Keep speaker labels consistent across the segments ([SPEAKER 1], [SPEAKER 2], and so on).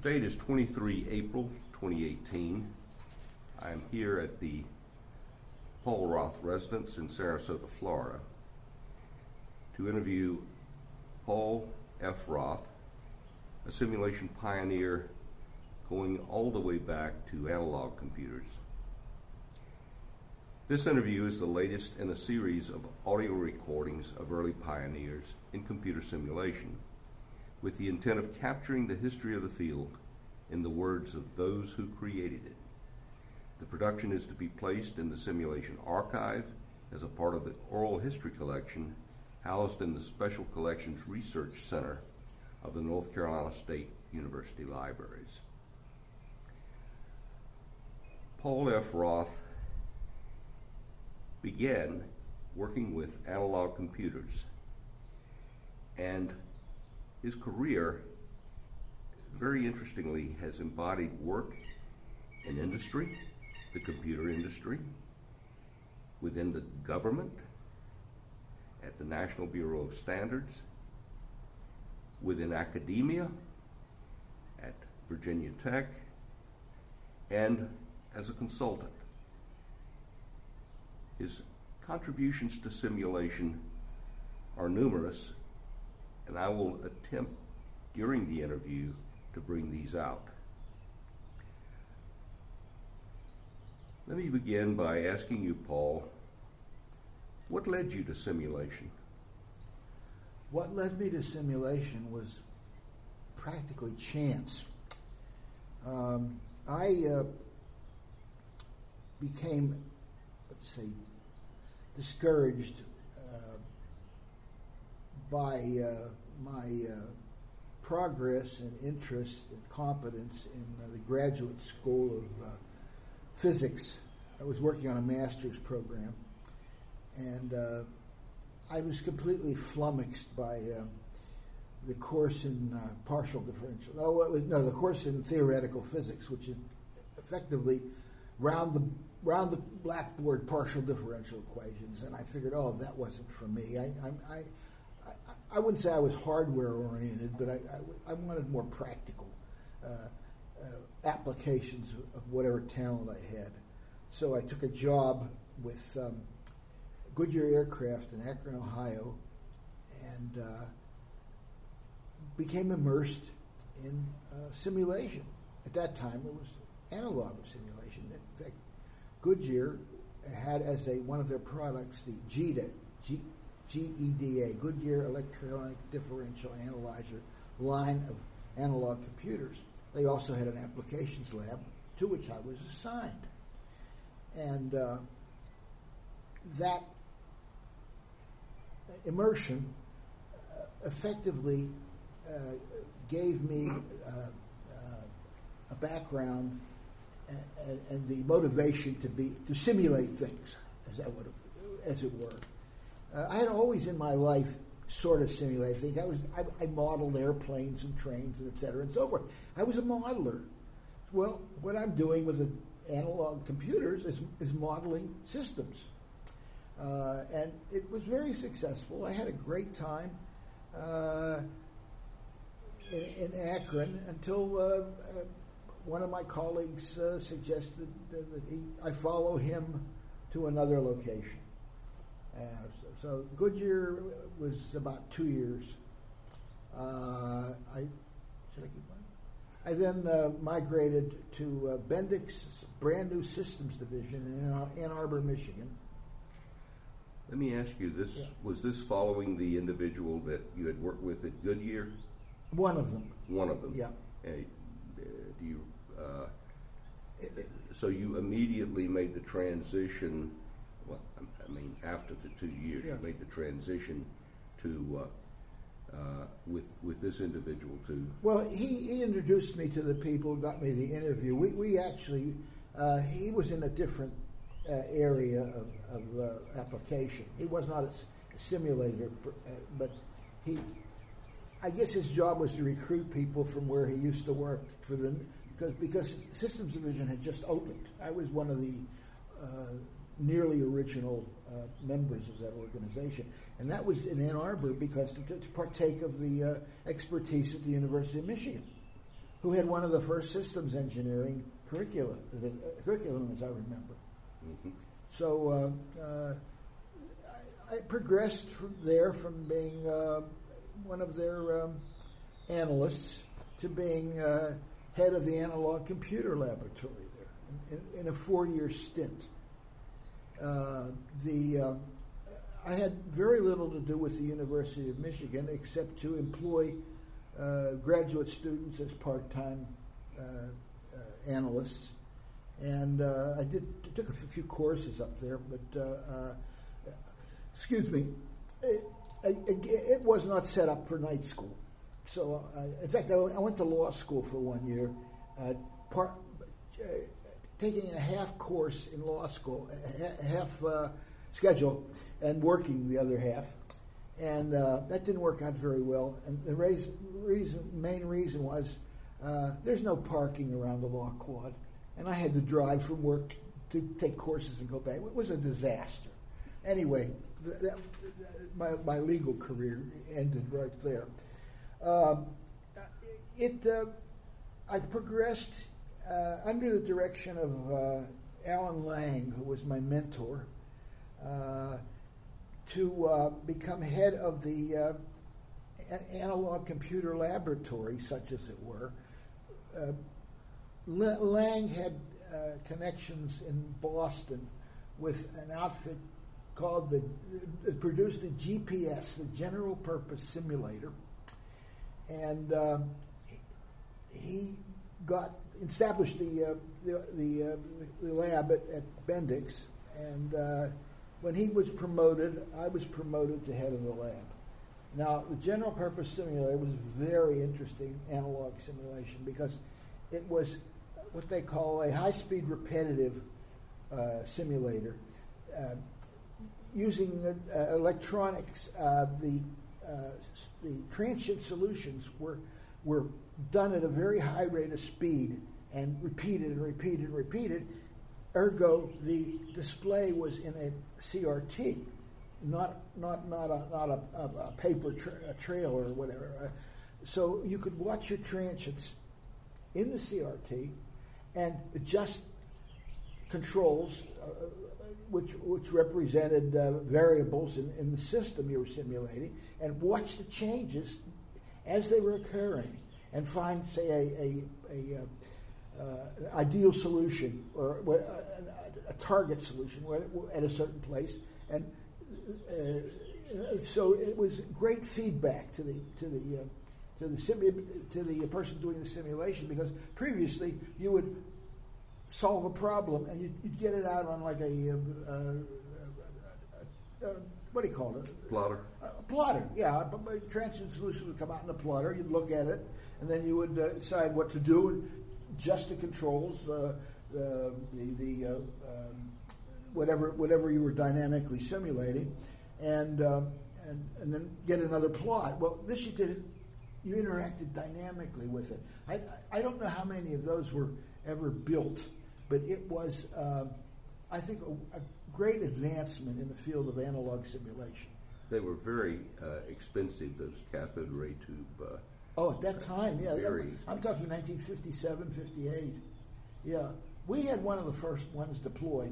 [SPEAKER 1] date is 23 April 2018. I am here at the Paul Roth residence in Sarasota, Florida, to interview Paul F. Roth, a simulation pioneer going all the way back to analog computers. This interview is the latest in a series of audio recordings of early pioneers in computer simulation, with the intent of capturing the history of the field in the words of those who created it. The production is to be placed in the Simulation Archive as a part of the Oral History Collection housed in the Special Collections Research Center of the North Carolina State University Libraries. Paul F. Roth began working with analog computers, and his career, very interestingly, has embodied work in industry, the computer industry, within the government, at the National Bureau of Standards, within academia, at Virginia Tech, and as a consultant. His contributions to simulation are numerous, and I will attempt during the interview to bring these out. Let me begin by asking you, Paul, what led you to simulation?
[SPEAKER 2] What led me to simulation was practically chance. I became, let's say, discouraged by my progress and interest and competence in the graduate school of physics. I was working on a master's program, and I was completely flummoxed by the course in partial differential. The course in theoretical physics, which is effectively round the blackboard partial differential equations, and I figured, that wasn't for me. I wouldn't say I was hardware oriented, but I wanted more practical applications of whatever talent I had. So I took a job with Goodyear Aircraft in Akron, Ohio, and became immersed in simulation. At that time, it was analog simulation. In fact, Goodyear had as one of their products the GEDA, Goodyear Electronic Differential Analyzer line of analog computers. They also had an applications lab to which I was assigned. And that immersion effectively gave me a background and the motivation to simulate things, as it were. I had always in my life sort of simulated things. I modeled airplanes and trains and et cetera and so forth. I was a modeler. Well, what I'm doing with the analog computers is modeling systems. And it was very successful. I had a great time in Akron until one of my colleagues suggested that I follow him to another location. So Goodyear was about 2 years. I then migrated to Bendix's brand new systems division in Ann Arbor, Michigan.
[SPEAKER 1] Let me ask you this: Was this following the individual that you had worked with at Goodyear?
[SPEAKER 2] One of them.
[SPEAKER 1] One of them.
[SPEAKER 2] Yeah.
[SPEAKER 1] So you immediately made the transition. Well, I mean, after the 2 years, you made the transition to with this individual too.
[SPEAKER 2] Well, he introduced me to the people who got me the interview. We actually he was in a different area of application. He was not a simulator, but I guess his job was to recruit people from where he used to work for them, because Systems Division had just opened. I was one of the nearly original members of that organization, and that was in Ann Arbor because to partake of the expertise at the University of Michigan, who had one of the first systems engineering curriculum, as I remember.
[SPEAKER 1] Mm-hmm.
[SPEAKER 2] So I progressed from being one of their analysts to being head of the analog computer laboratory there in a 4-year stint. I had very little to do with the University of Michigan except to employ graduate students as part-time analysts, and I took a few courses up there, but excuse me, it was not set up for night school. So, in fact, I went to law school for 1 year, taking a half course in law school, half schedule, and working the other half. And that didn't work out very well. And the main reason was there's no parking around the law quad. And I had to drive from work to take courses and go back. It was a disaster. Anyway, my legal career ended right there. I progressed under the direction of Alan Lang, who was my mentor, to become head of the analog computer laboratory, such as it were. Lang had connections in Boston with an outfit called it produced the GPS, the General Purpose Simulator, and he established the lab at Bendix, and when he was promoted, I was promoted to head of the lab. Now, the General Purpose Simulator was very interesting analog simulation because it was what they call a high-speed repetitive simulator. Using electronics, the transient solutions were done at a very high rate of speed and repeated and repeated and repeated. Ergo, the display was in a CRT, not a paper trail or whatever. So you could watch your transients in the CRT and adjust controls, which represented variables in the system you were simulating, and watch the changes as they were occurring, and find, say, an ideal solution or a target solution at a certain place, and so it was great feedback to the person doing the simulation, because previously you would solve a problem and you'd get it out on like what do you call it?
[SPEAKER 1] Plotter.
[SPEAKER 2] A plotter, yeah. A transient solution would come out in a plotter. You'd look at it, and then you would decide what to do and adjust the controls, whatever you were dynamically simulating, and then get another plot. Well, this you did. You interacted dynamically with it. I don't know how many of those were ever built, but it was, I think, a great advancement in the field of analog simulation.
[SPEAKER 1] They were very expensive, those cathode ray tube.
[SPEAKER 2] At that time, yeah.
[SPEAKER 1] Very
[SPEAKER 2] I'm talking 1957, 58. Yeah. We had one of the first ones deployed.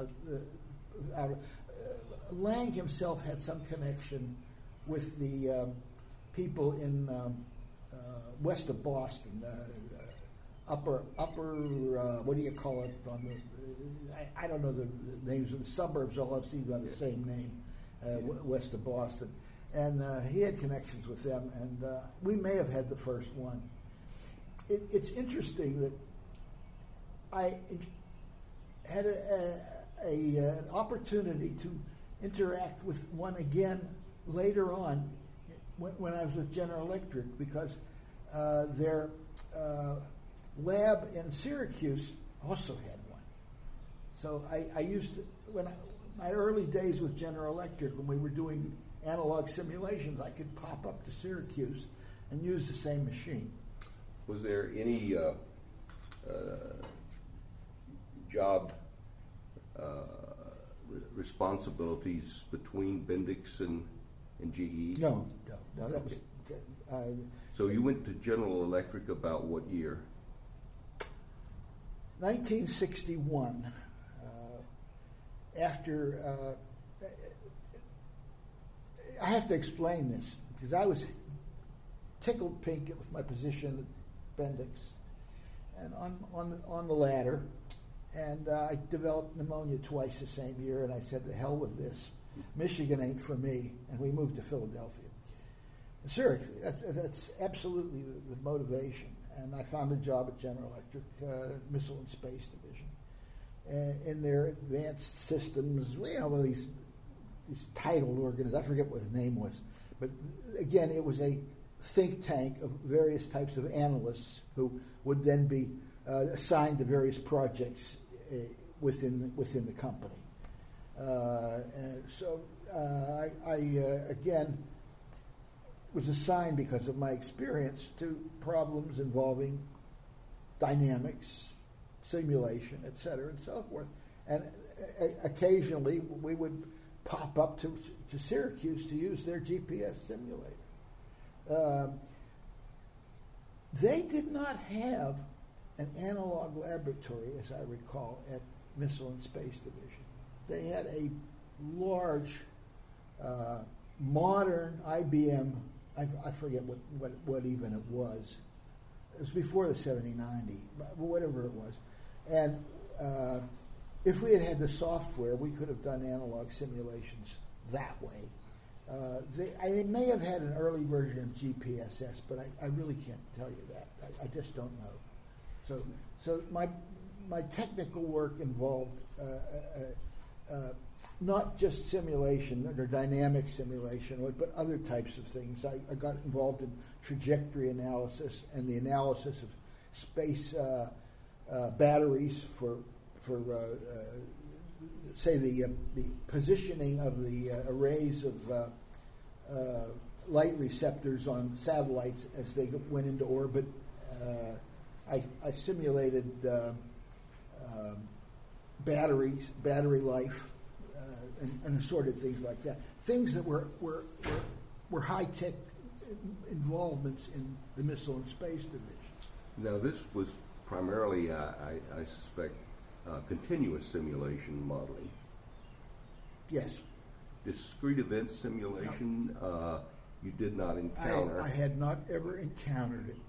[SPEAKER 2] Lang himself had some connection with the people in west of Boston, upper what do you call it? On the I don't know the names of the suburbs. All seem to have the same name, west of Boston, and he had connections with them, and we may have had the first one. It's interesting that I had an opportunity to interact with one again later on when I was with General Electric, because their lab in Syracuse also had one. So I used to, my early days with General Electric, when we were doing analog simulations, I could pop up to Syracuse and use the same machine.
[SPEAKER 1] Was there any job responsibilities between Bendix and GE?
[SPEAKER 2] No.
[SPEAKER 1] So you went to General Electric about what year?
[SPEAKER 2] 1961. After I have to explain this because I was tickled pink with my position at Bendix, and on the ladder, and I developed pneumonia twice the same year, and I said, "The hell with this, Michigan ain't for me," and we moved to Philadelphia. Seriously, that's absolutely the motivation, and I found a job at General Electric, Missile and Space Division, in their advanced systems. These titled organizations. I forget what the name was, but again, it was a think tank of various types of analysts who would then be assigned to various projects within the company. And so I again was assigned because of my experience to problems involving dynamics, simulation, et cetera, and so forth. And occasionally we would pop up to Syracuse to use their GPS simulator. They did not have an analog laboratory, as I recall, at Missile and Space Division. They had a large, modern IBM, I forget what even it was. It was before the 7090, whatever it was. And if we had had the software, we could have done analog simulations that way. They may have had an early version of GPSS, but I really can't tell you that. I just don't know. So my technical work involved not just simulation or dynamic simulation, but other types of things. I got involved in trajectory analysis and the analysis of space batteries for say the positioning of the arrays of light receptors on satellites as they went into orbit. I simulated battery life, and assorted things like that. Things that were high-tech involvements in the Missile and Space Division.
[SPEAKER 1] Now, this was primarily, I suspect, continuous simulation modeling.
[SPEAKER 2] Yes.
[SPEAKER 1] Discrete event simulation, you did not encounter.
[SPEAKER 2] I had not ever encountered it.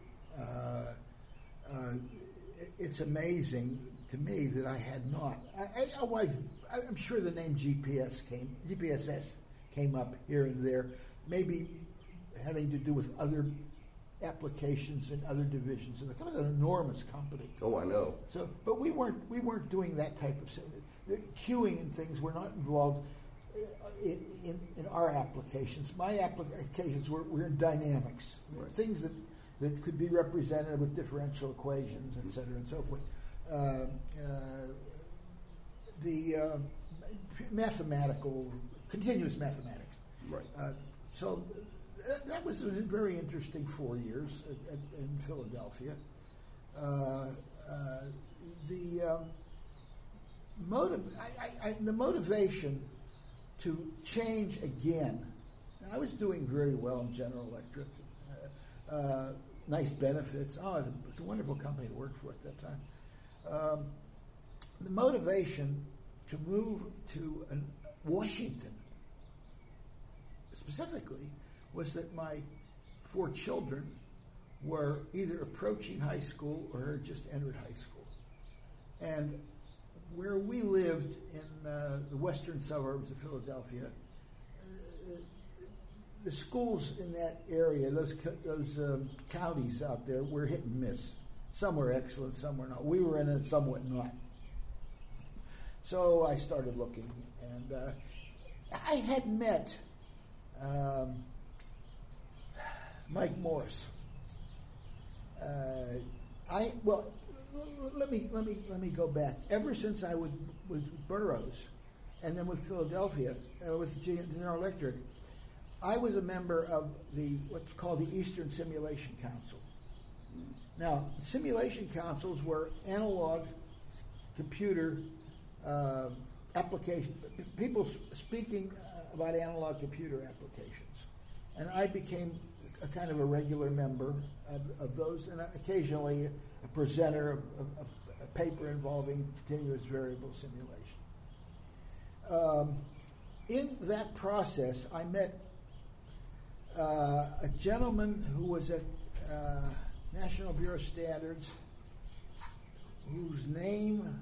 [SPEAKER 2] It's amazing to me that I had not. I'm sure the name GPSS came up here and there, maybe having to do with other applications in other divisions. And it was an enormous company.
[SPEAKER 1] Oh, I know.
[SPEAKER 2] So, but we weren't doing that type of queuing and things were not involved in our applications. My applications were in dynamics,
[SPEAKER 1] right.
[SPEAKER 2] Things that could be represented with differential equations, et cetera, and so forth. The mathematical, continuous mathematics.
[SPEAKER 1] Right.
[SPEAKER 2] So that was a very interesting 4 years in Philadelphia. The motivation to change again. I was doing very well in General Electric. Nice benefits. It's a wonderful company to work for at that time. The motivation to move to Washington specifically was that my 4 children were either approaching high school or had just entered high school. And where we lived in the western suburbs of Philadelphia, the schools in that area, those counties out there, were hit and miss. Some were excellent, some were not. We were in it, somewhat not. So I started looking, and I had met Mike Morse. Let me go back. Ever since I was with Burroughs, and then with Philadelphia, with General Electric, I was a member of what's called the Eastern Simulation Council. Now, simulation councils were analog computer application, people speaking about analog computer applications. And I became a kind of a regular member of those, and occasionally a presenter of a paper involving continuous variable simulation. In that process, I met a gentleman who was at National Bureau of Standards, whose name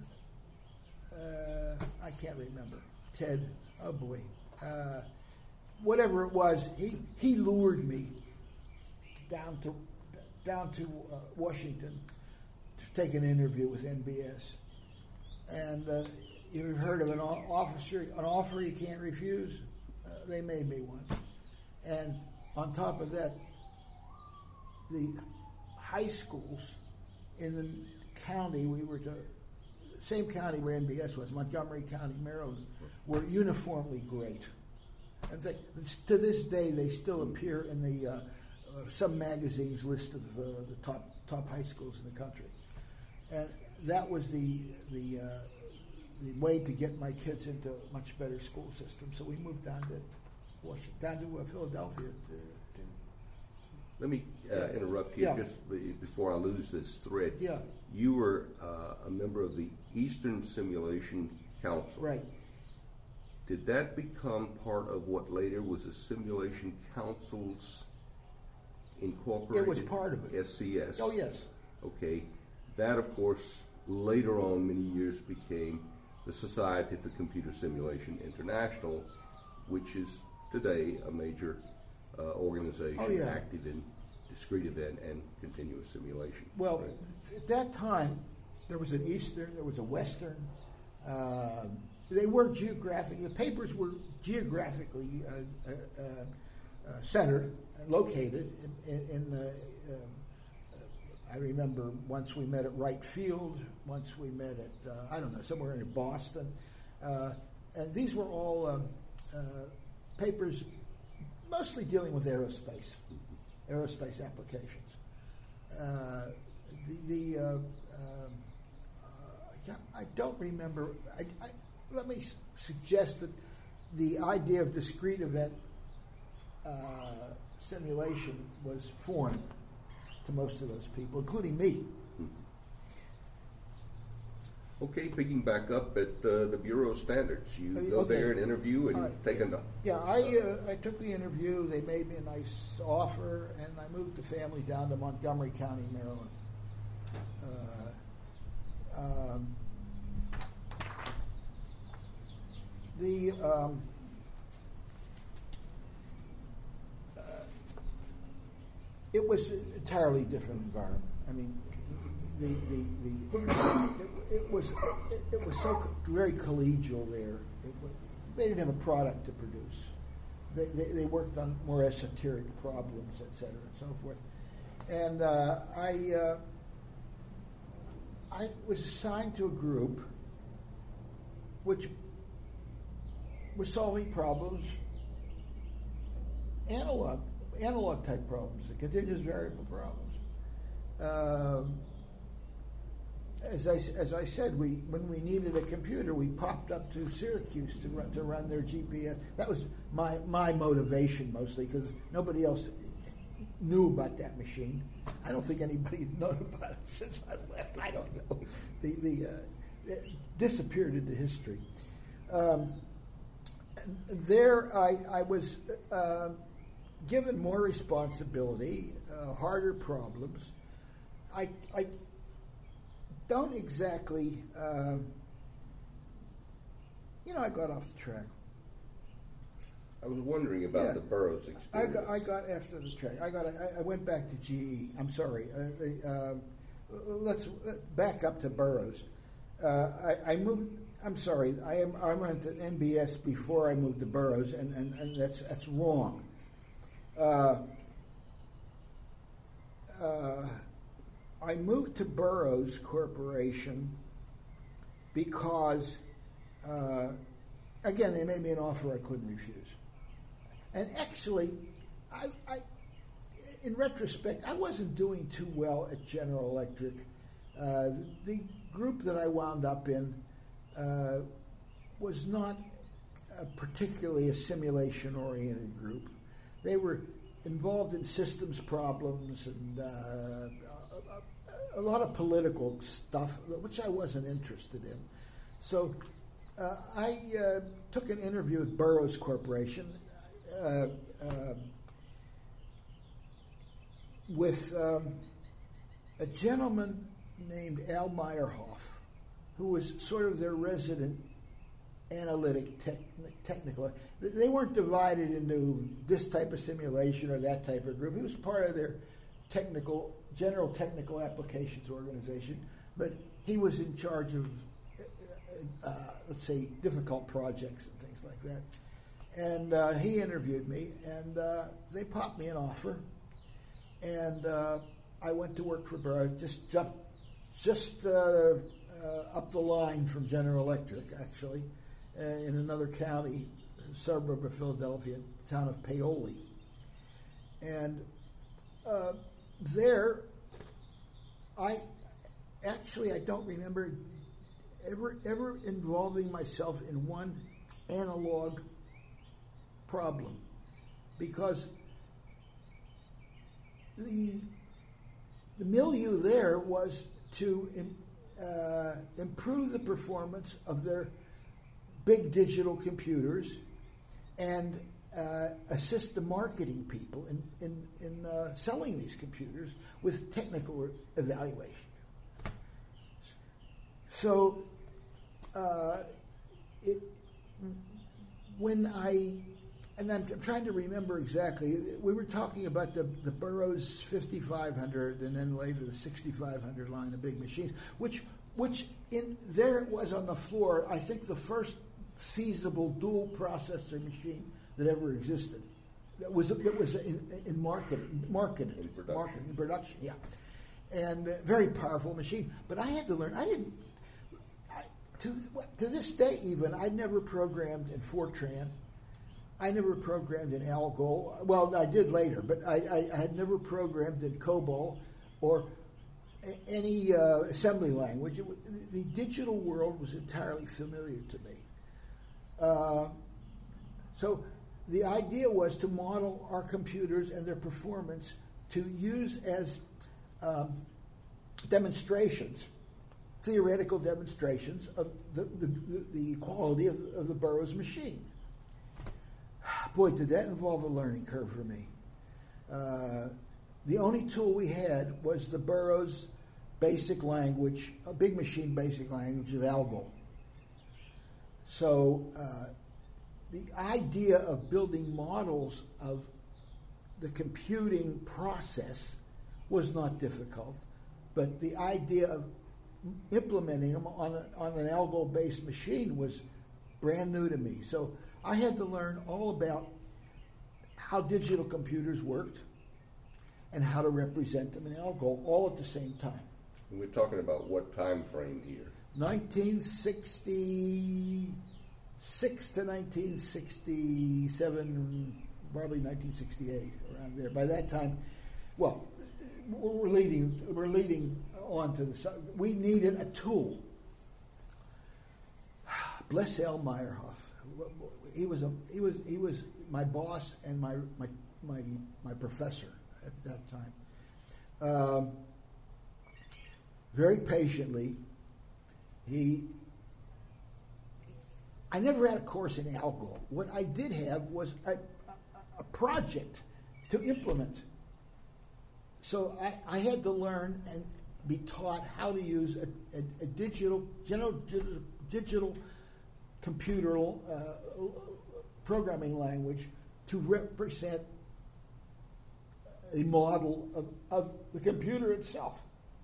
[SPEAKER 2] I can't remember. Ted, oh boy. Whatever it was, he lured me down to Washington to take an interview with NBS. And you've heard of an offer you can't refuse? They made me one. And on top of that, the high schools in the county same county where NBS was, Montgomery County, Maryland, were uniformly great. In fact, to this day, they still appear in the some magazines list of the top high schools in the country. And that was the way to get my kids into a much better school system. So we moved down to Philadelphia.
[SPEAKER 1] Let me interrupt you just before I lose this thread.
[SPEAKER 2] Yeah.
[SPEAKER 1] You were a member of the Eastern Simulation Council.
[SPEAKER 2] Right.
[SPEAKER 1] Did that become part of what later was the Simulation Council's Incorporated?
[SPEAKER 2] It was part of it.
[SPEAKER 1] SCS.
[SPEAKER 2] Oh, yes.
[SPEAKER 1] Okay. That, of course, later on, many years became the Society for Computer Simulation International, which is today a major organization active in discrete event and continuous simulation.
[SPEAKER 2] Well, at that time, there was an Eastern, there was a Western. They were geographic. The papers were geographically centered, located in I remember once we met at Wright Field, once we met at, somewhere in Boston. And these were all papers mostly dealing with aerospace applications. I don't remember. Let me suggest that the idea of discrete event simulation was foreign to most of those people, including me.
[SPEAKER 1] Okay, picking back up at the Bureau of Standards, you go there and interview and take a note. Yeah,
[SPEAKER 2] I took the interview. They made me a nice offer, and I moved the family down to Montgomery County, Maryland. It was an entirely different environment. I mean, it was so very collegial there. They didn't have a product to produce. They worked on more esoteric problems, et cetera, and so forth. And I was assigned to a group which was solving problems, analog type problems, the continuous variable problems. As I said, when we needed a computer, we popped up to Syracuse to run their GPS. That was my motivation mostly, because nobody else knew about that machine. I don't think anybody had known about it since I left. I don't know. It disappeared into history. There, I was given more responsibility, harder problems. I don't exactly, I got off the track.
[SPEAKER 1] I was wondering about the Burroughs experience.
[SPEAKER 2] I got after the track. I went back to GE. I'm sorry. Let's back up to Burroughs. I moved. I'm sorry. I went to NBS before I moved to Burroughs, and that's wrong. I moved to Burroughs Corporation because, again, they made me an offer I couldn't refuse. And actually, I in retrospect, I wasn't doing too well at General Electric. The group that I wound up in was not particularly a simulation-oriented group. They were involved in systems problems and a lot of political stuff, which I wasn't interested in. So I took an interview at Burroughs Corporation with a gentleman named Al Meyerhoff, who was sort of their resident analytic technical. They weren't divided into this type of simulation or that type of group. He was part of their general technical applications organization, but he was in charge of, let's say, difficult projects and things like that. And he interviewed me, and they popped me an offer, and I went to work for Burroughs. Just up the line from General Electric, actually, in another county, suburb of Philadelphia, town of Paoli. And there, I don't remember ever involving myself in one analog problem, because the milieu there was to improve the performance of their big digital computers and assist the marketing people in selling these computers with technical evaluation. So I'm trying to remember exactly, we were talking about the Burroughs 5500 and then later the 6500 line of big machines, which in there it was on the floor, I think the first feasible dual processor machine that ever existed. That was in production, yeah. And very powerful machine. But I had to learn. To this day even, I never programmed in Fortran. I never programmed in Algol. Well, I did later, but I had never programmed in COBOL or any assembly language. The digital world was entirely familiar to me. So the idea was to model our computers and their performance to use as demonstrations, theoretical demonstrations of the quality of the Burroughs machine. Boy, did that involve a learning curve for me. The only tool we had was the Burroughs basic language, a big machine basic language of Algol. So the idea of building models of the computing process was not difficult, but the idea of implementing them on an Algol-based machine was brand new to me. So I had to learn all about how digital computers worked and how to represent them in Algol all at the same time.
[SPEAKER 1] And we're talking about what time frame here?
[SPEAKER 2] 1966 to 1967, probably 1968, around there. By that time, well, we're leading on to the. We needed a tool. Bless Al Meyerhoff. He was my boss and my professor at that time. Very patiently, I never had a course in Algol. What I did have was a project to implement. So I had to learn and be taught how to use a digital computer programming language to represent a model of the computer itself.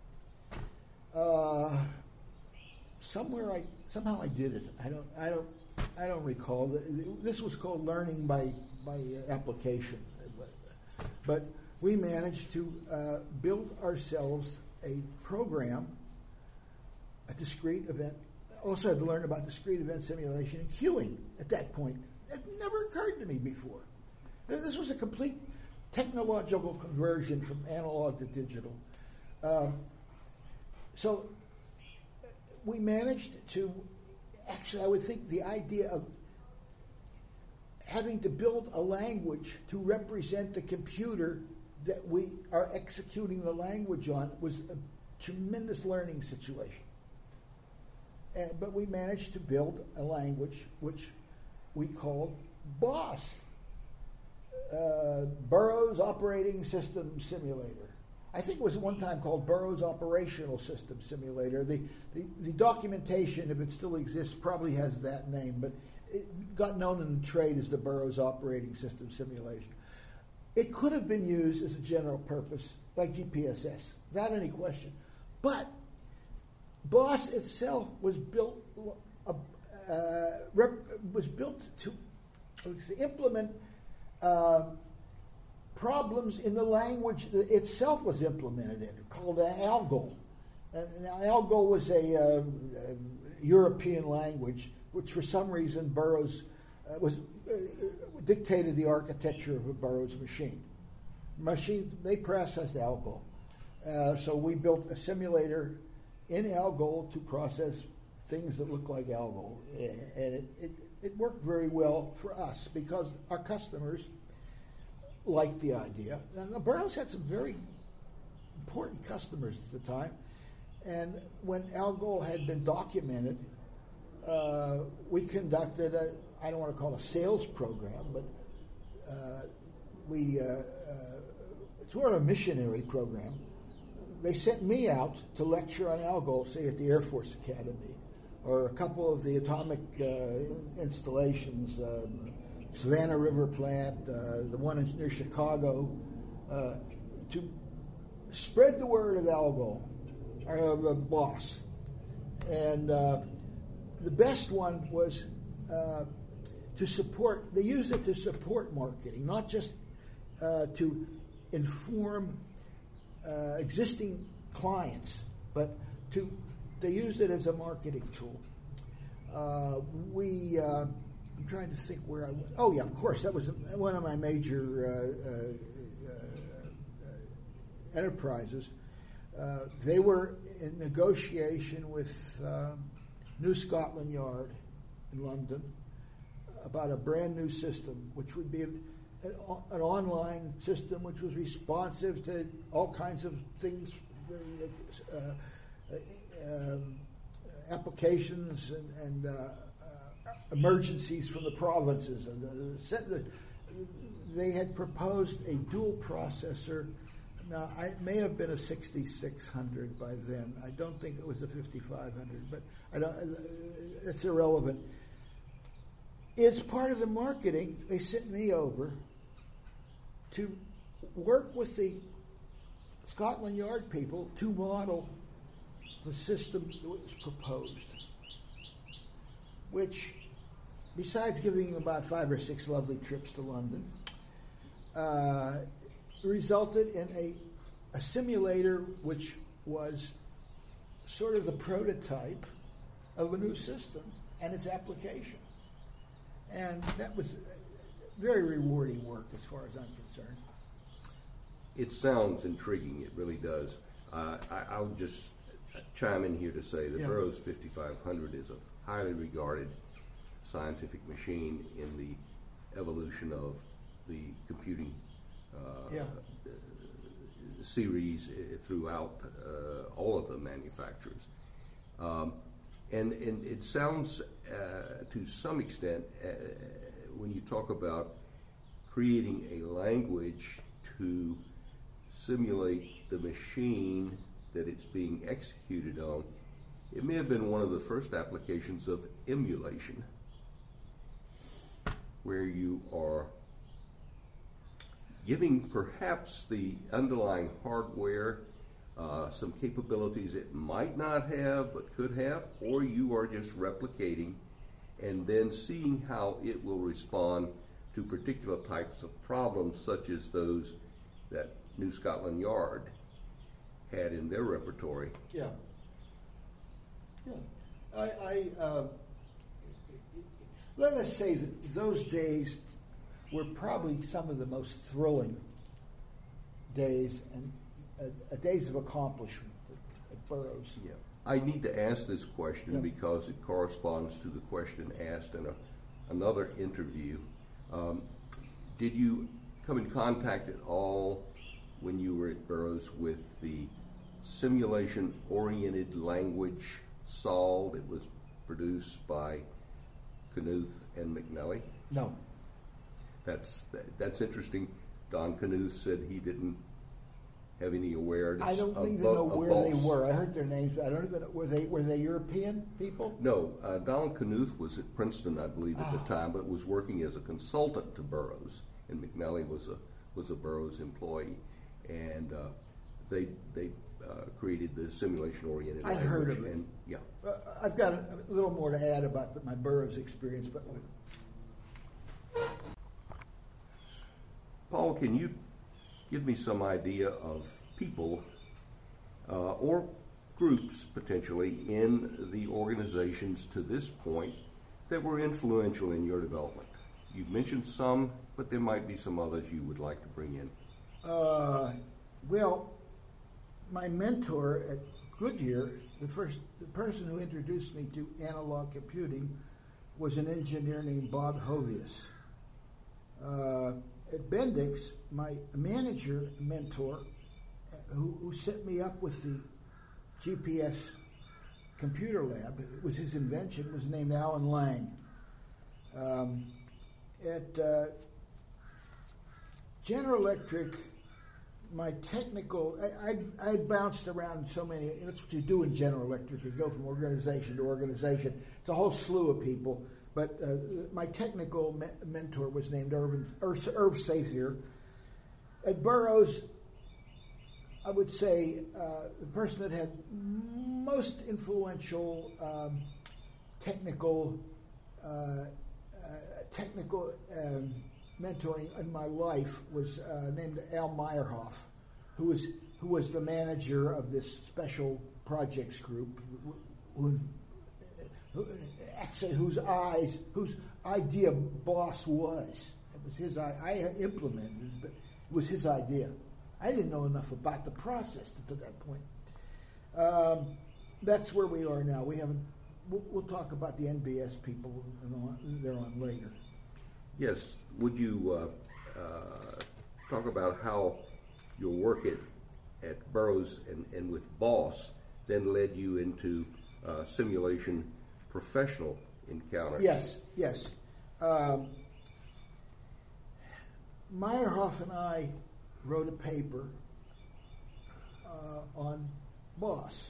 [SPEAKER 2] Somehow I did it. I don't recall. This was called learning by application, but we managed to build ourselves a program, a discrete event. Also had to learn about discrete event simulation and queuing at that point. It never occurred to me before. This was a complete technological conversion from analog to digital. So we managed to, actually I would think the idea of having to build a language to represent the computer that we are executing the language on was a tremendous learning situation. But we managed to build a language which we called BOSS, Burroughs Operating System Simulator. I think it was at one time called Burroughs Operational System Simulator. The documentation, if it still exists, probably has that name, but it got known in the trade as the Burroughs Operating System Simulation. It could have been used as a general purpose, like GPSS, without any question. But BOSS itself was built to implement problems in the language that itself was implemented in, called ALGOL. Now, ALGOL was a European language, which for some reason Burroughs dictated the architecture of a Burroughs machine. They processed ALGOL. So we built a simulator in ALGOL to process things that look like ALGOL. And it worked very well for us because our customers liked the idea. Now, Burroughs had some very important customers at the time. And when ALGOL had been documented, we conducted I don't want to call it a sales program, but it's sort of a missionary program. They sent me out to lecture on ALGOL, say at the Air Force Academy, or a couple of the atomic installations, Savannah River Plant, the one near Chicago, to spread the word of ALGOL, or of BOSS. And the best one was to support, they used it to support marketing, not just to inform existing clients, but they used it as a marketing tool. I'm trying to think where I went. Oh, yeah, of course, that was one of my major enterprises. They were in negotiation with New Scotland Yard in London about a brand new system, which would be an online system which was responsive to all kinds of things, applications and emergencies from the provinces. And they had proposed a dual processor. Now, it may have been a 6600 by then. I don't think it was a 5500, but it's irrelevant. It's part of the marketing. They sent me over to work with the Scotland Yard people to model the system that was proposed, which, besides giving about 5 or 6 lovely trips to London, resulted in a simulator which was sort of the prototype of a new system and its application. And that was very rewarding work as far as I'm concerned.
[SPEAKER 1] It sounds intriguing. It really does. I'll just chime in here to say that Burroughs 5500 is a highly regarded scientific machine in the evolution of the computing series throughout all of the manufacturers. And it sounds, to some extent, when you talk about creating a language to simulate the machine that it's being executed on, it may have been one of the first applications of emulation, where you are giving perhaps the underlying hardware some capabilities it might not have but could have, or you are just replicating and then seeing how it will respond to particular types of problems, such as those that New Scotland Yard had in their repertory.
[SPEAKER 2] Yeah. Let us say that those days were probably some of the most thrilling days and days of accomplishment at Burroughs.
[SPEAKER 1] Yeah. I need to ask this question because it corresponds to the question asked in another interview. Did you come in contact at all when you were at Burroughs with the simulation-oriented language SOL that was produced by Knuth and McNally?
[SPEAKER 2] No.
[SPEAKER 1] That's interesting. Don Knuth said he didn't have any awareness.
[SPEAKER 2] I don't even know where they were. I heard their names, but I don't even know. Were they European people?
[SPEAKER 1] No. Donald Knuth was at Princeton, I believe, at the time, but was working as a consultant to Burroughs, and McNally was a Burroughs employee, and they created the simulation-oriented language.
[SPEAKER 2] I heard of it.
[SPEAKER 1] And, yeah.
[SPEAKER 2] I've got a little more to add about my Burroughs experience, but.
[SPEAKER 1] Paul, can you give me some idea of people or groups potentially in the organizations to this point that were influential in your development? You've mentioned some, but there might be some others you would like to bring in.
[SPEAKER 2] Well, my mentor at Goodyear, the person who introduced me to analog computing, was an engineer named Bob Hovius. At Bendix, my manager mentor, who set me up with the GPS computer lab, it was his invention, was named Alan Lang. At General Electric, my technical, I bounced around so many, that's what you do in General Electric, you go from organization to organization. It's a whole slew of people. But my technical mentor was named Irv Sathier. At Burroughs, I would say the person that had most influential technical mentoring in my life was named Al Meyerhoff, who was the manager of this special projects group, whose idea BOSS was. It was his. I implemented it, but it was his idea. I didn't know enough about the process to that point. That's where we are now. We haven't. We'll talk about the NBS people and they're on later.
[SPEAKER 1] Yes. Would you talk about how your work at Burroughs and with BOSS then led you into simulation professional encounters?
[SPEAKER 2] Yes. Meyerhoff and I wrote a paper on BOSS,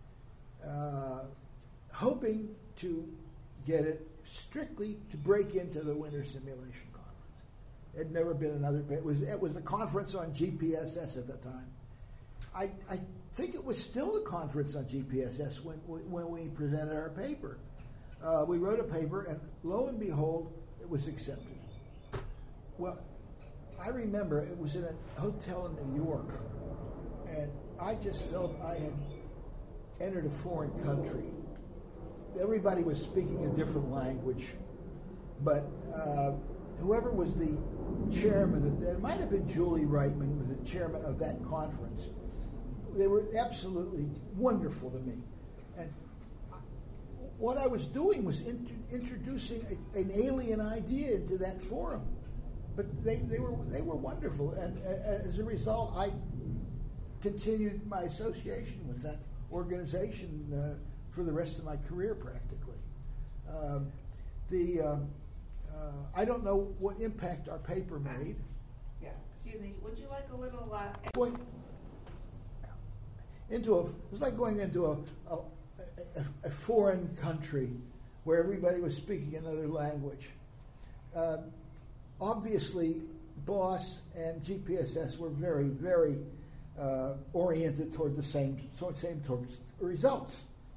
[SPEAKER 2] hoping to get it strictly to break into the Winter Simulation Conference. It had never been another paper. It was the conference on GPSS at the time. I think it was still a conference on GPSS when we presented our paper. We wrote a paper, and lo and behold, it was accepted. Well, I remember it was in a hotel in New York, and I just felt I had entered a foreign country. Everybody was speaking a different language, but whoever was the chairman, it might have been Julie Reitman, was the chairman of that conference. They were absolutely wonderful to me. And what I was doing was introducing an alien idea into that forum. But they were wonderful. And as a result, I continued my association with that organization for the rest of my career, practically. I don't know what impact our paper made.
[SPEAKER 3] Yeah, excuse me, would you like a little...
[SPEAKER 2] It was like going into a foreign country where everybody was speaking another language. Obviously, BOSS and GPSS were very, very oriented toward the same towards results.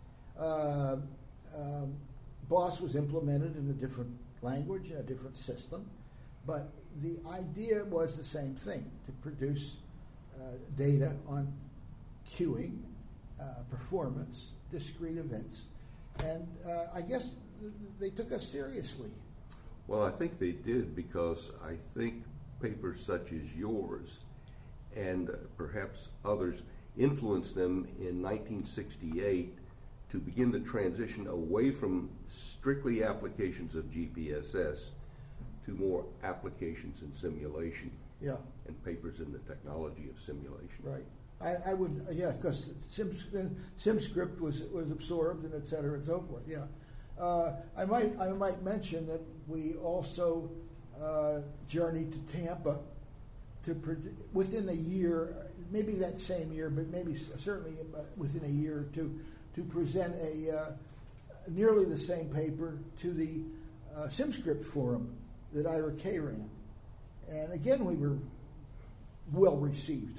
[SPEAKER 2] BOSS was implemented in a different language, in a different system, but the idea was the same thing, to produce data on queuing, performance, discrete events. And I guess they took us seriously.
[SPEAKER 1] Well, I think they did, because I think papers such as yours and perhaps others influenced them in 1968 to begin the transition away from strictly applications of GPSS to more applications in simulation
[SPEAKER 2] Yeah,
[SPEAKER 1] and papers in the technology of simulation.
[SPEAKER 2] right. I would, yeah, because SimScript was absorbed and et cetera and so forth. Yeah, I might mention that we also journeyed to Tampa within a year, maybe that same year, but maybe certainly within a year or two, to present nearly the same paper to the SimScript forum that Ira K ran, and again we were well received.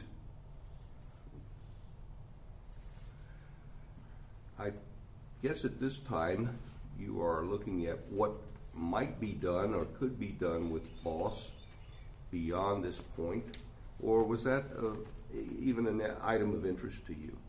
[SPEAKER 1] I guess at this time you are looking at what might be done or could be done with BOSS beyond this point, or was that even an item of interest to you?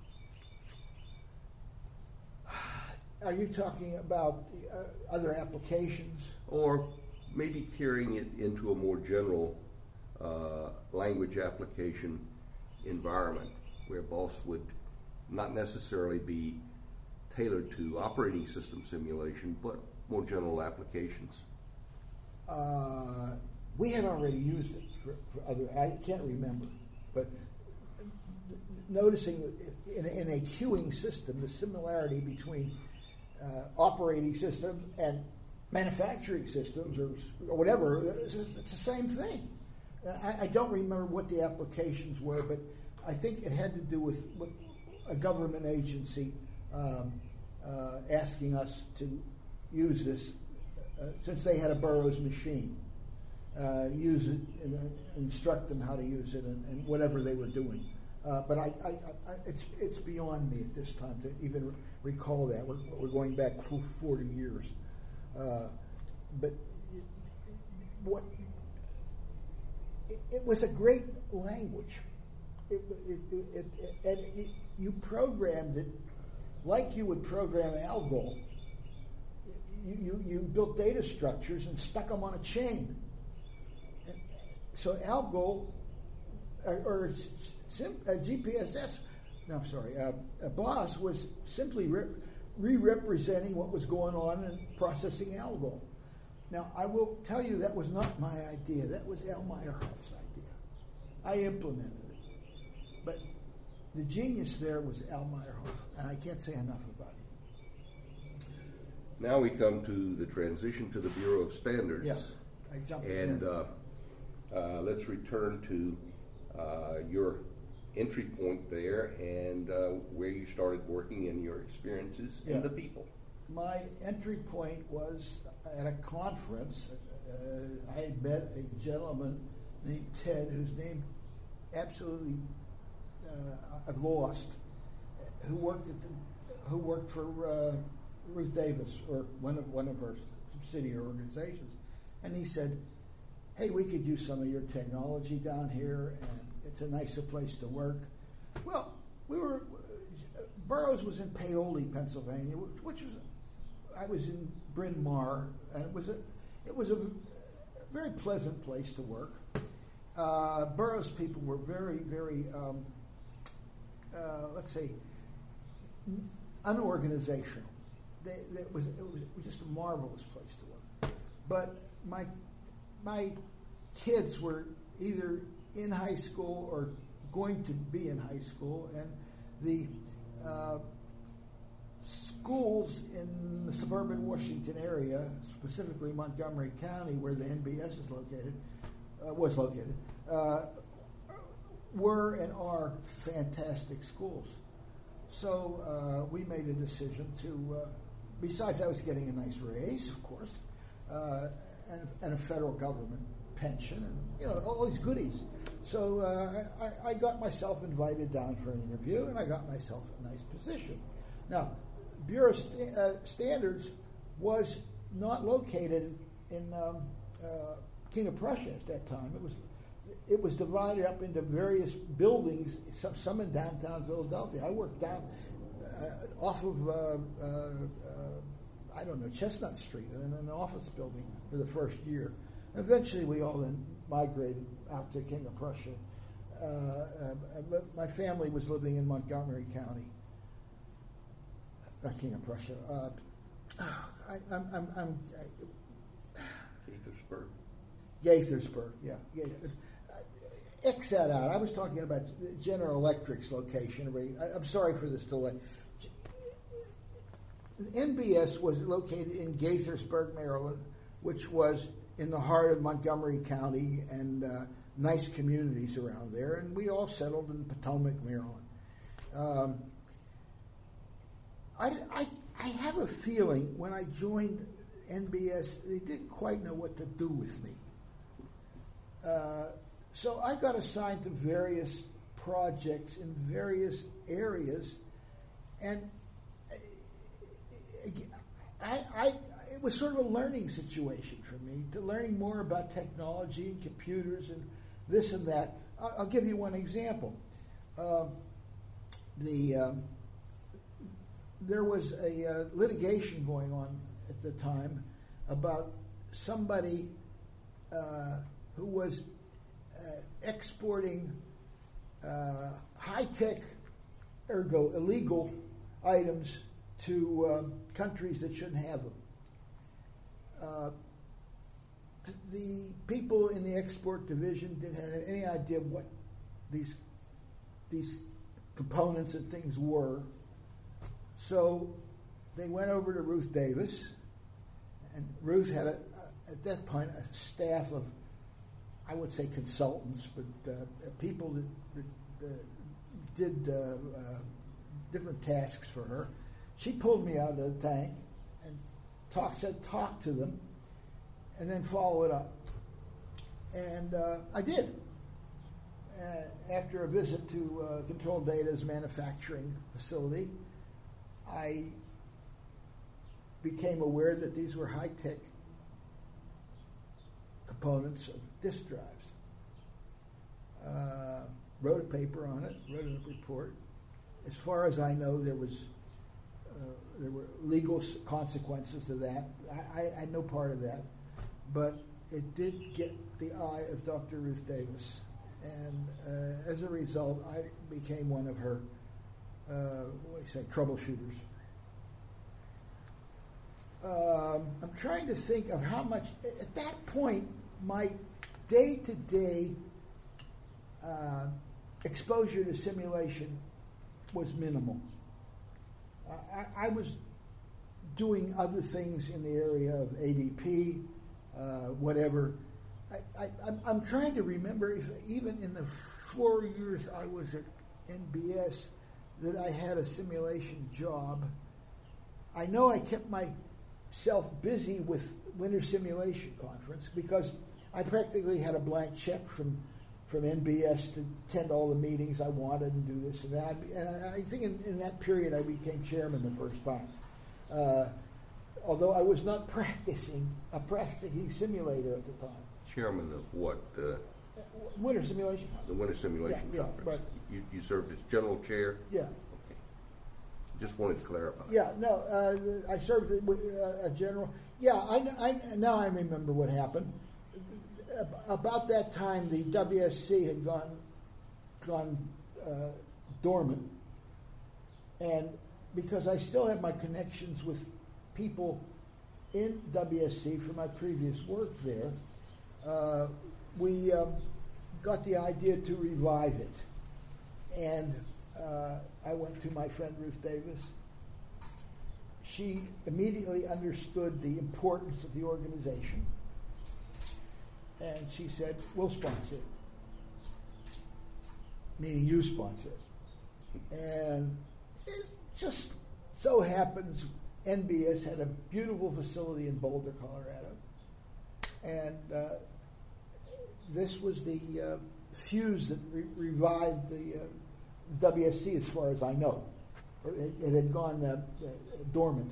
[SPEAKER 2] Are you talking about other applications?
[SPEAKER 1] Or maybe carrying it into a more general language application environment where BOSS would not necessarily be tailored to operating system simulation, but more general applications?
[SPEAKER 2] We had already used it for other, I can't remember, but noticing in a queuing system, the similarity between operating systems and manufacturing systems or whatever, it's the same thing. I don't remember what the applications were, but I think it had to do with a government agency asking us to use this, since they had a Burroughs machine, use it and instruct them how to use it and whatever they were doing. But it's beyond me at this time to even recall that. We're going back 40 years. But it was a great language. You programmed it like you would program ALGOL. You built data structures and stuck them on a chain. So ALGOL or GPSS, no, I'm sorry, BOSS was simply re-representing what was going on in processing ALGOL. Now, I will tell you that was not my idea. That was Al Meyerhoff's idea. I implemented it. But the genius there was Al Meyerhoff, and I can't say enough about it.
[SPEAKER 1] Now we come to the transition to the Bureau of Standards.
[SPEAKER 2] Yes, I jumped
[SPEAKER 1] and
[SPEAKER 2] in.
[SPEAKER 1] Let's return to your entry point there and where you started working and your experiences and the people.
[SPEAKER 2] My entry point was at a conference. I had met a gentleman named Ted, whose name absolutely I've lost, who worked for Ruth Davis, or one of her subsidiary organizations, and he said, "Hey, we could use some of your technology down here, and it's a nicer place to work." Well, Burroughs was in Paoli, Pennsylvania, which was, I was in Bryn Mawr, and it was a very pleasant place to work. Burroughs people were very, very, let's say, unorganizational. It was just a marvelous place to work. But my kids were either in high school or going to be in high school, and the schools in the suburban Washington area, specifically Montgomery County, where the NBS is located, were and are fantastic schools. So we made a decision to, besides I was getting a nice raise, of course, and a federal government pension, and all these goodies. So I got myself invited down for an interview, and I got myself a nice position. Now, Bureau Standards was not located in King of Prussia at that time. It was divided up into various buildings, some in downtown Philadelphia. I worked down off of Chestnut Street, in an office building for the first year. Eventually, we all then migrated out to King of Prussia. My family was living in Montgomery County, not King of Prussia.
[SPEAKER 1] Gaithersburg.
[SPEAKER 2] Gaithersburg, yeah. X that out. I was talking about General Electric's location. I'm sorry for this delay. NBS was located in Gaithersburg, Maryland, which was in the heart of Montgomery County and nice communities around there, and we all settled in Potomac, Maryland. I have a feeling when I joined NBS, they didn't quite know what to do with me. So I got assigned to various projects in various areas, and it was sort of a learning situation for me, to learning more about technology and computers and this and that. I'll give you one example. There was a litigation going on at the time about somebody who was exporting high-tech, ergo illegal items to countries that shouldn't have them. The people in the export division didn't have any idea what these components and things were. So they went over to Ruth Davis, and Ruth had, at that point, a staff of, I would say consultants, but people that did different tasks for her. She pulled me out of the tank and said, talk to them, and then follow it up. And I did. After a visit to Control Data's manufacturing facility, I became aware that these were high-tech components of disk drives. Wrote a paper on it, wrote a report. As far as I know, there were legal consequences to that. I had no part of that, but it did get the eye of Dr. Ruth Davis, and as a result, I became one of her troubleshooters. I'm trying to think of how much, at that point, my day-to-day exposure to simulation was minimal. I was doing other things in the area of ADP, whatever. I'm trying to remember if even in the 4 years I was at NBS that I had a simulation job. I know I kept myself busy with Winter Simulation Conference because I practically had a blank check from NBS to attend all the meetings I wanted and do this and that. And I think in that period I became chairman the first time. Although I was not practicing simulator at the time.
[SPEAKER 1] Chairman of what?
[SPEAKER 2] Winter Simulation Conference.
[SPEAKER 1] The Winter Simulation Conference. You served as general chair?
[SPEAKER 2] Yeah.
[SPEAKER 1] Okay. Just wanted to clarify.
[SPEAKER 2] Yeah, no, I served as a general. Yeah, now I remember what happened. About that time, the WSC had gone dormant, and because I still have my connections with people in WSC from my previous work there, we got the idea to revive it. And I went to my friend Ruth Davis. She immediately understood the importance of the organization. And she said, we'll sponsor it. Meaning you sponsor it. And it just so happens NBS had a beautiful facility in Boulder, Colorado. And this was the fuse that revived the WSC as far as I know. It had gone dormant.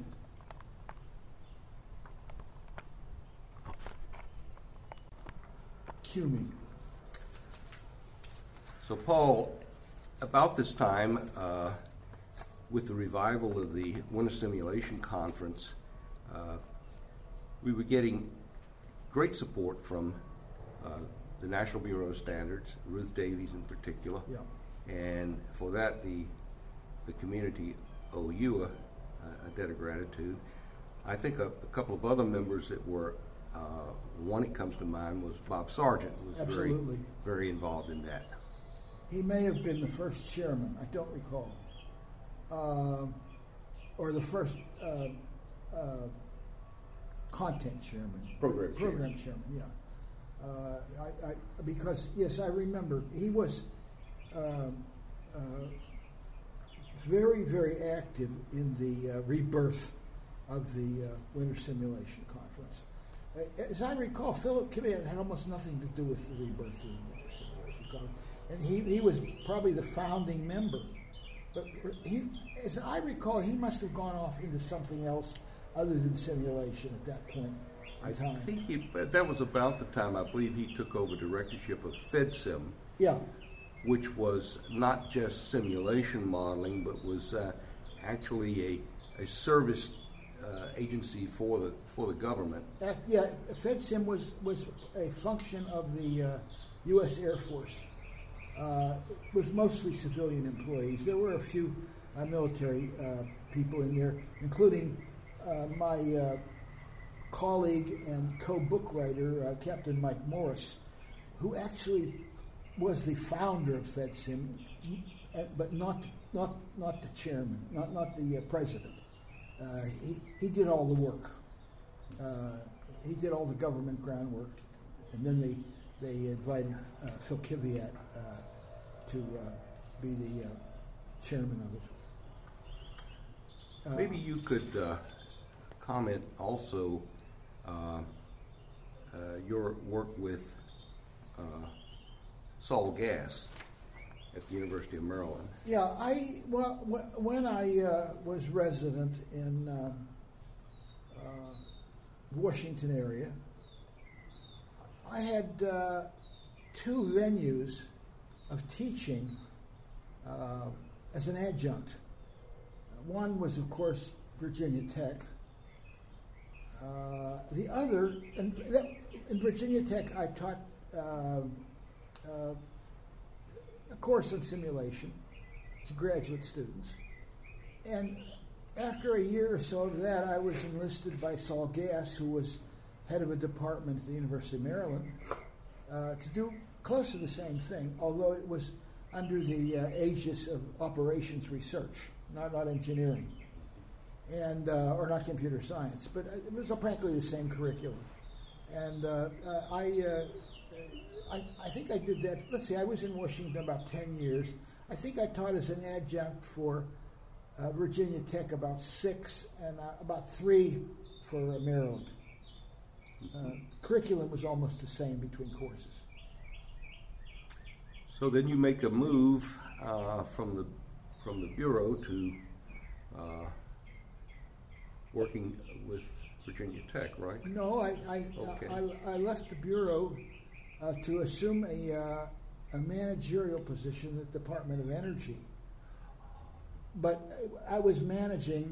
[SPEAKER 2] Cue me.
[SPEAKER 1] So Paul, about this time, with the revival of the Winter Simulation Conference, we were getting great support from the National Bureau of Standards, Ruth Davies in particular.
[SPEAKER 2] Yeah.
[SPEAKER 1] And for that, the community owe you a debt of gratitude. I think a couple of other members that were One that comes to mind was Bob Sargent, who was
[SPEAKER 2] Absolutely.
[SPEAKER 1] very involved in that.
[SPEAKER 2] He may have been the first chairman, I don't recall, or the first content chairman.
[SPEAKER 1] Program
[SPEAKER 2] chairman, yeah. Because, yes, I remember, he was very, very active in the rebirth of the Winter Simulation Conference. As I recall, Philip Kvyat had almost nothing to do with the rebirth of the Winter Simulation Conference. And he was probably the founding member. But as I recall, he must have gone off into something else other than simulation at that point in time.
[SPEAKER 1] I think that was about the time, I believe, he took over directorship of FedSim.
[SPEAKER 2] Yeah.
[SPEAKER 1] Which was not just simulation modeling, but was actually a service agency for the government.
[SPEAKER 2] Yeah, FedSim was a function of the U.S. Air Force, with mostly civilian employees. There were a few military people in there, including my colleague and co-book writer, Captain Mike Morris, who actually was the founder of FedSim, but not the chairman, not the president. He did all the work. He did all the government groundwork, and then they invited Phil Kvyat to be the chairman of it.
[SPEAKER 1] Maybe you could comment also your work with Saul Gass at the University of Maryland.
[SPEAKER 2] Yeah, when I was resident in Washington area, I had two venues of teaching as an adjunct. One was, of course, Virginia Tech. The other, in Virginia Tech, I taught a course on simulation to graduate students. And after a year or so of that, I was enlisted by Saul Gass, who was head of a department at the University of Maryland, to do close to the same thing, although it was under the aegis of operations research, not engineering, and or not computer science, but it was practically the same curriculum. And I think I did that. Let's see, I was in Washington about 10 years. I think I taught as an adjunct for Virginia Tech about 6, and about 3 for Maryland. Curriculum was almost the same between courses.
[SPEAKER 1] So then you make a move from the Bureau to working with Virginia Tech, right?
[SPEAKER 2] No,
[SPEAKER 1] Okay.
[SPEAKER 2] I left the Bureau to assume a managerial position at the Department of Energy. But I was managing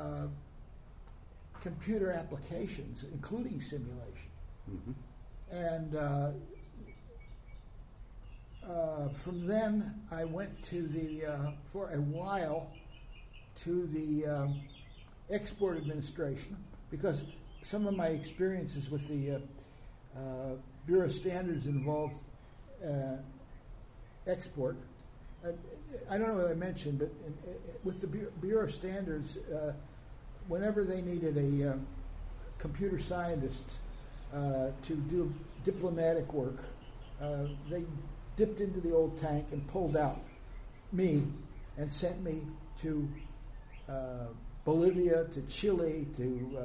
[SPEAKER 2] computer applications, including simulation. Mm-hmm. And from then, I went to for a while, to the Export Administration, because some of my experiences with the Bureau of Standards involved export. I don't know what I mentioned, but with the Bureau of Standards, whenever they needed a computer scientist to do diplomatic work, they dipped into the old tank and pulled out me and sent me to Bolivia, to Chile, to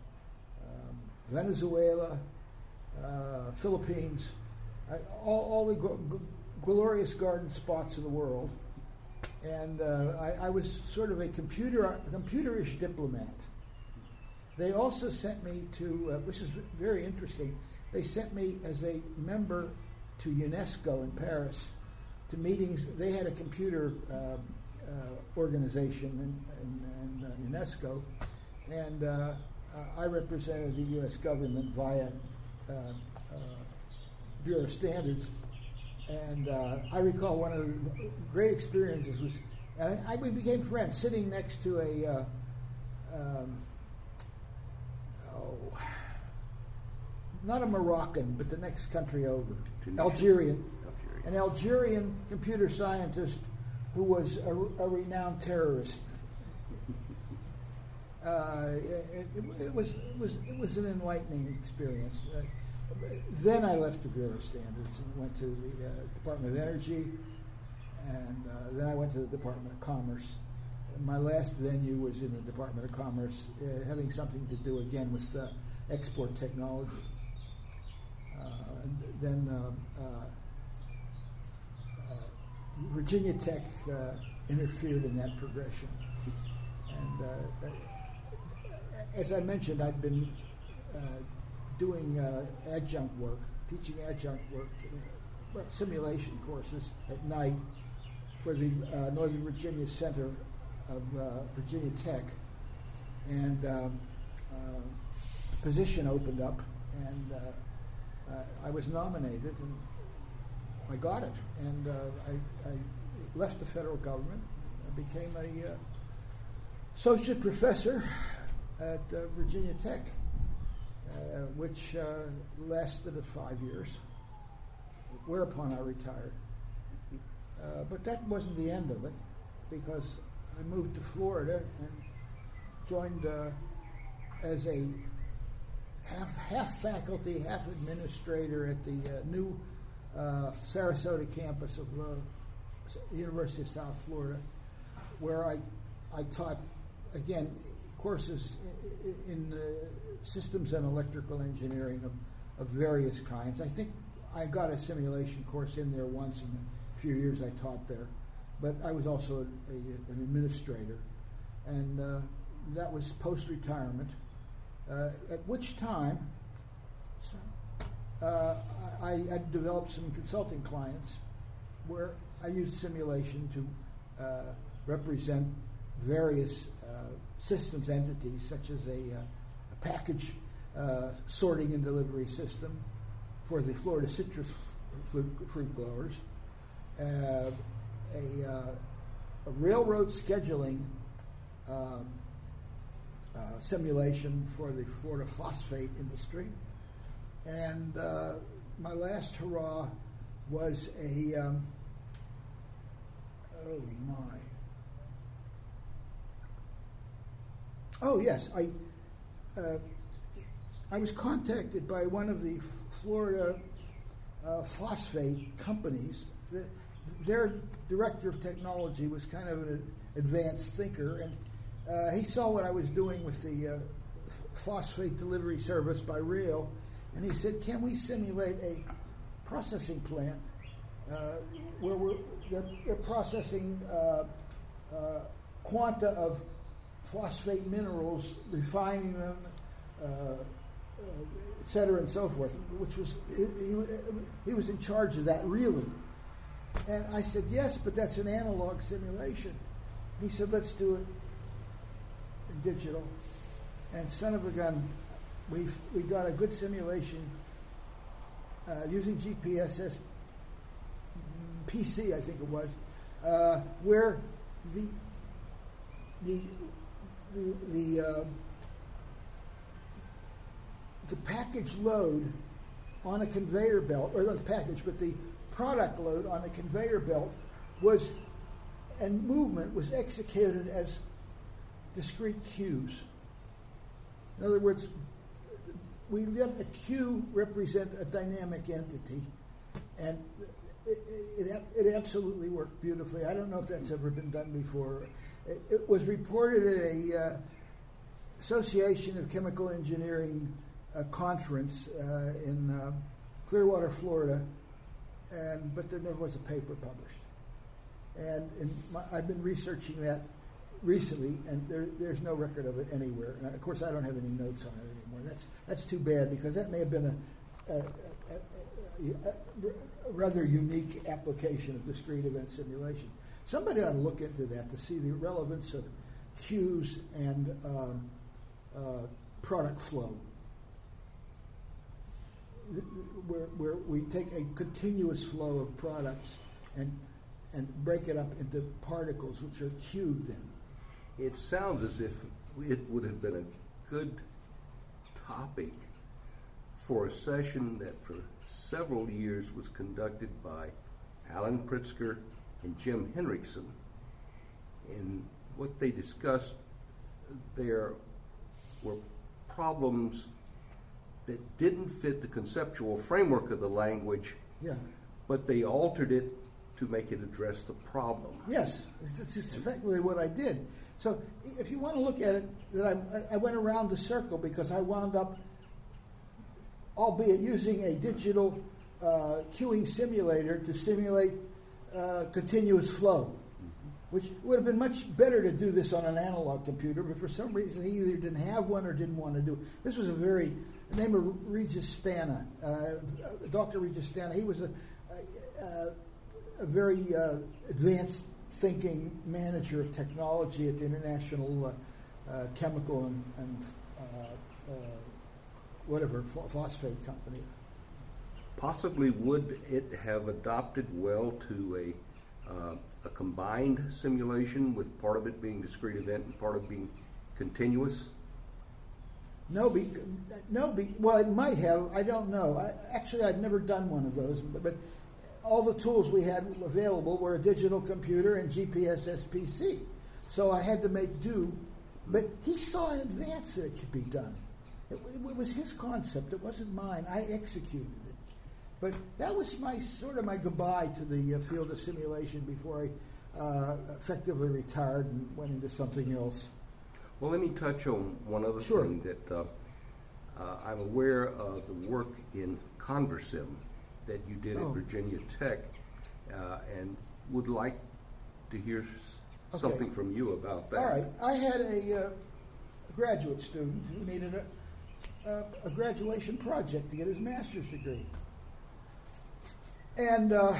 [SPEAKER 2] Venezuela, Philippines, all the glorious garden spots of the world. And I was sort of a computerish diplomat. They also sent me to, which is very interesting, they sent me as a member to UNESCO in Paris, to meetings. They had a computer organization in UNESCO, and I represented the U.S. government via Bureau of Standards. And I recall one of the great experiences was, we became friends sitting next to not a Moroccan, but the next country over,
[SPEAKER 1] Tunisia.
[SPEAKER 2] Algerian. An Algerian computer scientist who was a renowned terrorist. It was an enlightening experience. Then I left the Bureau of Standards and went to the Department of Energy, and then I went to the Department of Commerce. And my last venue was in the Department of Commerce, having something to do again with export technology. Virginia Tech interfered in that progression. And as I mentioned, I'd been doing adjunct work, teaching adjunct work, simulation courses at night for the Northern Virginia Center of Virginia Tech. And a position opened up, and I was nominated, and I got it. And I left the federal government. I became a associate professor at Virginia Tech, which lasted 5 years, whereupon I retired. But that wasn't the end of it, because I moved to Florida and joined as a half faculty, half administrator at the new Sarasota campus of University of South Florida, where I taught, again, courses in systems and electrical engineering of various kinds. I think I got a simulation course in there once in the few years I taught there, but I was also an administrator, and that was post-retirement, at which time I had developed some consulting clients where I used simulation to represent various systems entities, such as a package sorting and delivery system for the Florida citrus fruit growers, a railroad scheduling simulation for the Florida phosphate industry, and my last hurrah was I was contacted by one of the Florida phosphate companies. Their director of technology was kind of an advanced thinker, and he saw what I was doing with the phosphate delivery service by rail, and he said, "Can we simulate a processing plant where they're processing quanta of phosphate minerals, refining them, et cetera, and so forth," which was, he was in charge of that, really. And I said, "Yes, but that's an analog simulation." He said, "Let's do it in digital." And son of a gun, we got a good simulation using GPSS PC, I think it was, where the package load on a conveyor belt, or not the package, but the product load on a conveyor belt and movement was executed as discrete queues. In other words, we let a queue represent a dynamic entity, and it absolutely worked beautifully. I don't know if that's ever been done before. It was reported at a Association of Chemical Engineering conference in Clearwater, Florida, but there never was a paper published. And I've been researching that recently, and there's no record of it anywhere. And of course, I don't have any notes on it anymore. That's too bad, because that may have been a rather unique application of discrete event simulation. Somebody ought to look into that to see the relevance of queues and product flow, where we take a continuous flow of products and break it up into particles which are queued then.
[SPEAKER 1] It sounds as if it would have been a good topic for a session that for several years was conducted by Alan Pritzker and Jim Henriksen. And what they discussed there were problems that didn't fit the conceptual framework of the language,
[SPEAKER 2] Yeah.
[SPEAKER 1] but they altered it to make it address the problem.
[SPEAKER 2] Yes, it's just effectively what I did. So if you want to look at it, that I went around the circle because I wound up, albeit using a digital queuing simulator to simulate continuous flow, which would have been much better to do this on an analog computer, but for some reason he either didn't have one or didn't want to do it. This was the name of Regis Stana, Dr. Regis Stana. He was a very advanced thinking manager of technology at the International Chemical and phosphate company.
[SPEAKER 1] Possibly would it have adopted well to a combined simulation with part of it being discrete event and part of it being continuous?
[SPEAKER 2] Well, it might have. I don't know. Actually, I'd never done one of those, but all the tools we had available were a digital computer and GPS SPC. So I had to make do. But he saw in advance that it could be done. It was his concept. It wasn't mine. I executed it. But that was my goodbye to the field of simulation before I effectively retired and went into something else.
[SPEAKER 1] Well, let me touch on one other thing that I'm aware of the work in Conversim that you did at Virginia Tech, and would like to hear something from you about that.
[SPEAKER 2] All right. I had a graduate student who needed a graduation project to get his master's degree. And I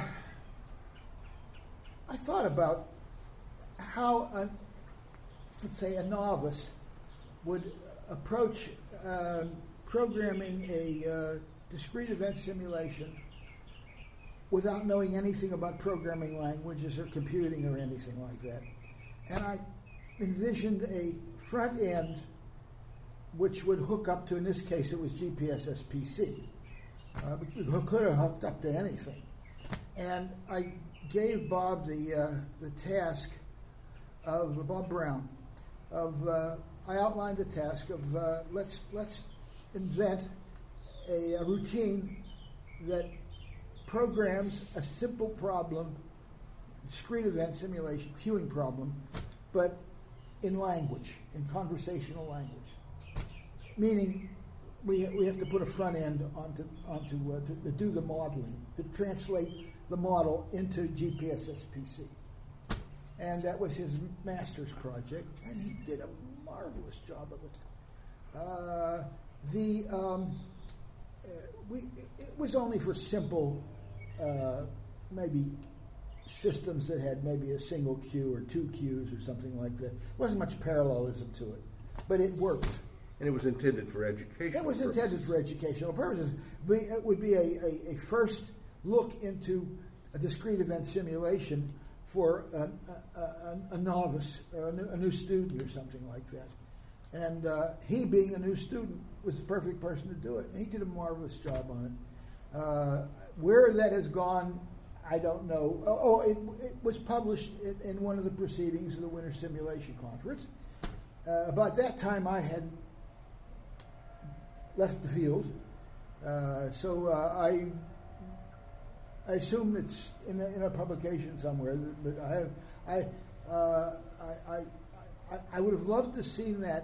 [SPEAKER 2] thought about how, let's say, a novice would approach programming a discrete event simulation without knowing anything about programming languages or computing or anything like that. And I envisioned a front end which would hook up to, in this case, it was GPS SPC. It could have hooked up to anything. And I gave Bob the task of Bob Brown I outlined the task of let's invent a routine that programs a simple problem, discrete event simulation, queuing problem, but in language, in conversational language. Meaning, we have to put a front end to do the modeling, to translate the model into GPS SPC. And that was his master's project, and he did a marvelous job of it. It was only for simple, maybe systems that had maybe a single queue or two queues or something like that. There wasn't much parallelism to it, but it worked.
[SPEAKER 1] And it was intended for educational purposes.
[SPEAKER 2] It was intended for educational purposes. It would be a first look into a discrete event simulation for a novice or a new student or something like that. And he, being a new student, was the perfect person to do it. And he did a marvelous job on it. Where that has gone, I don't know. It was published in one of the proceedings of the Winter Simulation Conference. About that time, I had left the field, so I assume it's in a publication somewhere. But I would have loved to see that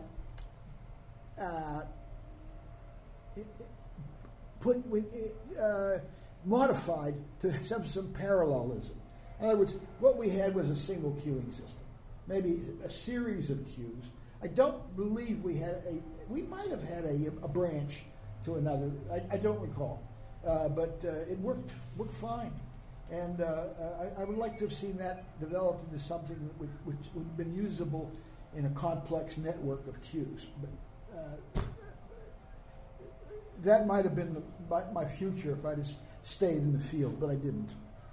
[SPEAKER 2] modified to have some parallelism. In other words, what we had was a single queuing system, maybe a series of queues. I don't believe we might have had a branch to another. I don't recall, but it worked fine. And I would like to have seen that develop into something which would have been usable in a complex network of queues. But that might have been my future if I just stayed in the field, but I didn't.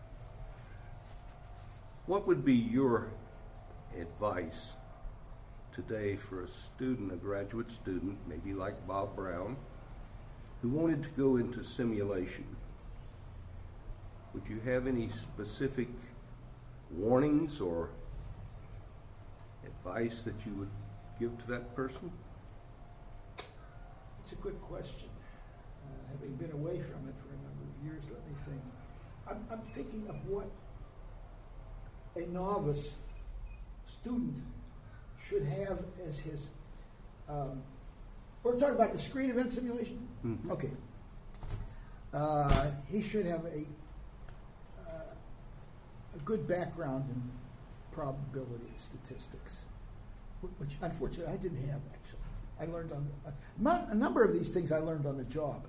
[SPEAKER 1] What would be your advice today for a student, a graduate student, maybe like Bob Brown, who wanted to go into simulation, would you have any specific warnings or advice that you would give to that person?
[SPEAKER 2] It's a good question. Having been away from it for a number of years, let me think. I'm thinking of what a novice student should have as his. We're talking about discrete event simulation?
[SPEAKER 1] Mm-hmm.
[SPEAKER 2] Okay. He should have a good background in probability and statistics, which unfortunately I didn't have, actually. I learned on a number of these things I learned on the job,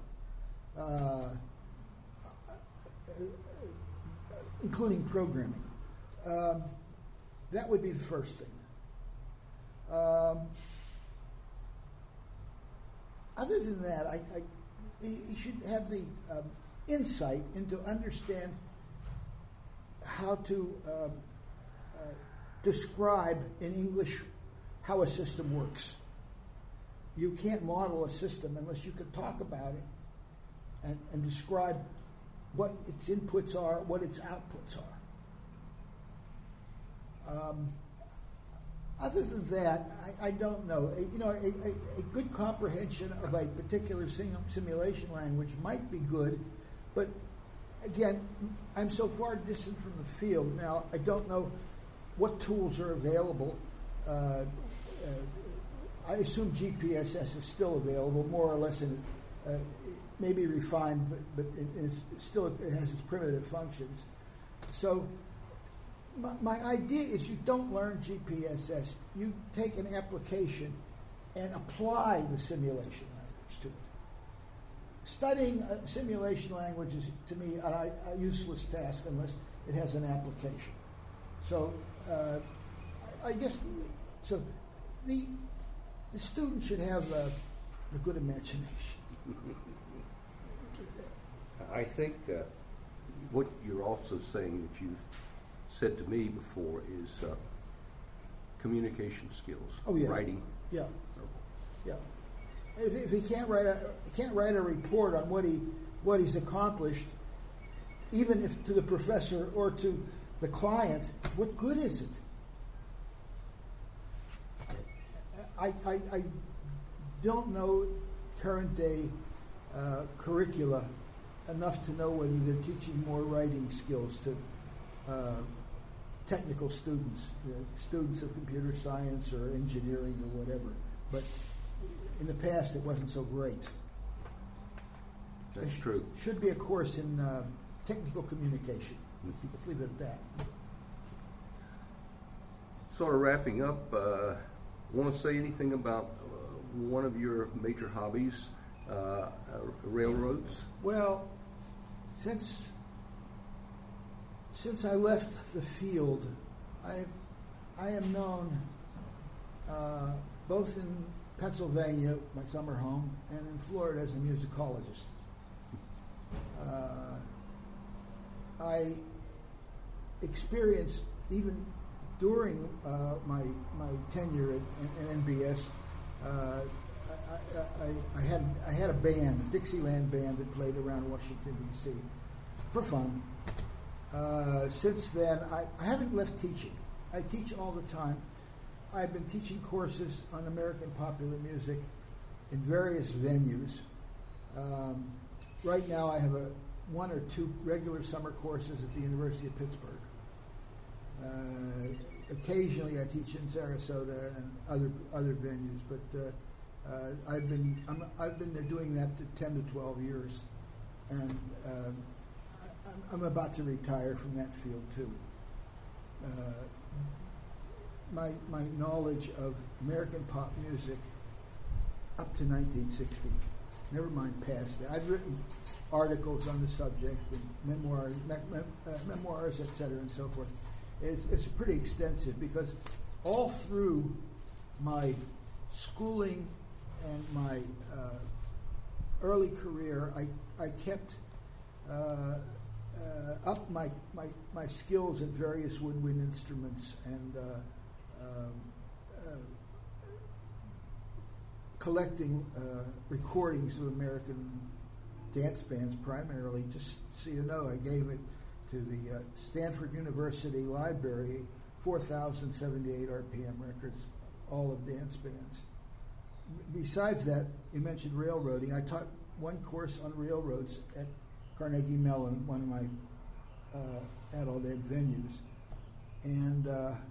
[SPEAKER 2] including programming. That would be the first thing. Other than that, he should have the insight into understand how to describe in English how a system works. You can't model a system unless you can talk about it and describe what its inputs are, what its outputs are. Other than that, I don't know. A good comprehension of a particular simulation language might be good, but again, I'm so far distant from the field now. I don't know what tools are available. I assume GPSS is still available, more or less, maybe refined, but it has its primitive functions. So my idea is you don't learn GPSS. You take an application and apply the simulation language to it. Studying a simulation language is, to me, a useless task unless it has an application. So I guess so. The student should have a good imagination.
[SPEAKER 1] I think what you're also saying that you've said to me before is communication skills.
[SPEAKER 2] Oh yeah,
[SPEAKER 1] writing.
[SPEAKER 2] Yeah, yeah. If he can't write a report on what he's accomplished, even if to the professor or to the client, what good is it? I don't know current day curricula enough to know whether they're teaching more writing skills to technical students, students of computer science or engineering or whatever. But in the past, it wasn't so great.
[SPEAKER 1] That's true.
[SPEAKER 2] Should be a course in technical communication. Let's leave it at that.
[SPEAKER 1] Sort of wrapping up, want to say anything about one of your major hobbies, railroads?
[SPEAKER 2] Well, since I left the field, I am known both in Pennsylvania, my summer home, and in Florida as a musicologist. I experienced, even during my tenure at NBS, I had a band, a Dixieland band that played around Washington, D.C. for fun. Since then, I haven't left teaching. I teach all the time. I've been teaching courses on American popular music in various venues. Right now, I have one or two regular summer courses at the University of Pittsburgh. Occasionally, I teach in Sarasota and other venues, but I've been doing that for 10 to 12 years, and I'm about to retire from that field too. My knowledge of American pop music up to 1960, never mind past that. I've written articles on the subject, and memoirs, etc., and so forth. It's pretty extensive because all through my schooling and my early career, I kept up my skills at various woodwind instruments and collecting recordings of American dance bands primarily. Just so you know, I gave it to the Stanford University Library, 4,078 RPM records, all of dance bands. Besides that, you mentioned railroading. I taught one course on railroads at Carnegie Mellon, one of my adult ed venues, and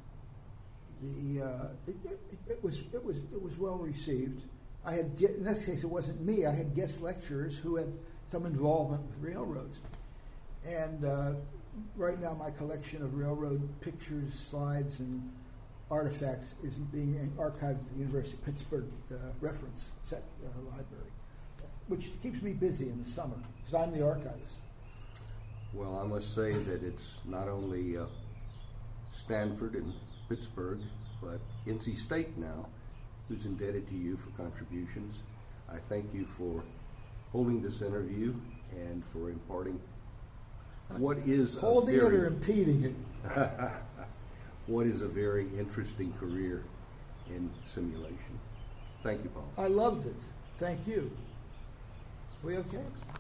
[SPEAKER 2] it was well received. I had in this case it wasn't me. I had guest lecturers who had some involvement with railroads, and right now my collection of railroad pictures, slides, and artifacts is being archived at the University of Pittsburgh Reference Library, which keeps me busy in the summer because I'm the archivist.
[SPEAKER 1] Well, I must say that it's not only Stanford and Pittsburgh, but NC State now, who's indebted to you for contributions. I thank you for holding this interview and for imparting what is
[SPEAKER 2] holding it or impeding it.
[SPEAKER 1] What is a very interesting career in simulation. Thank you, Paul.
[SPEAKER 2] I loved it. Thank you. We okay?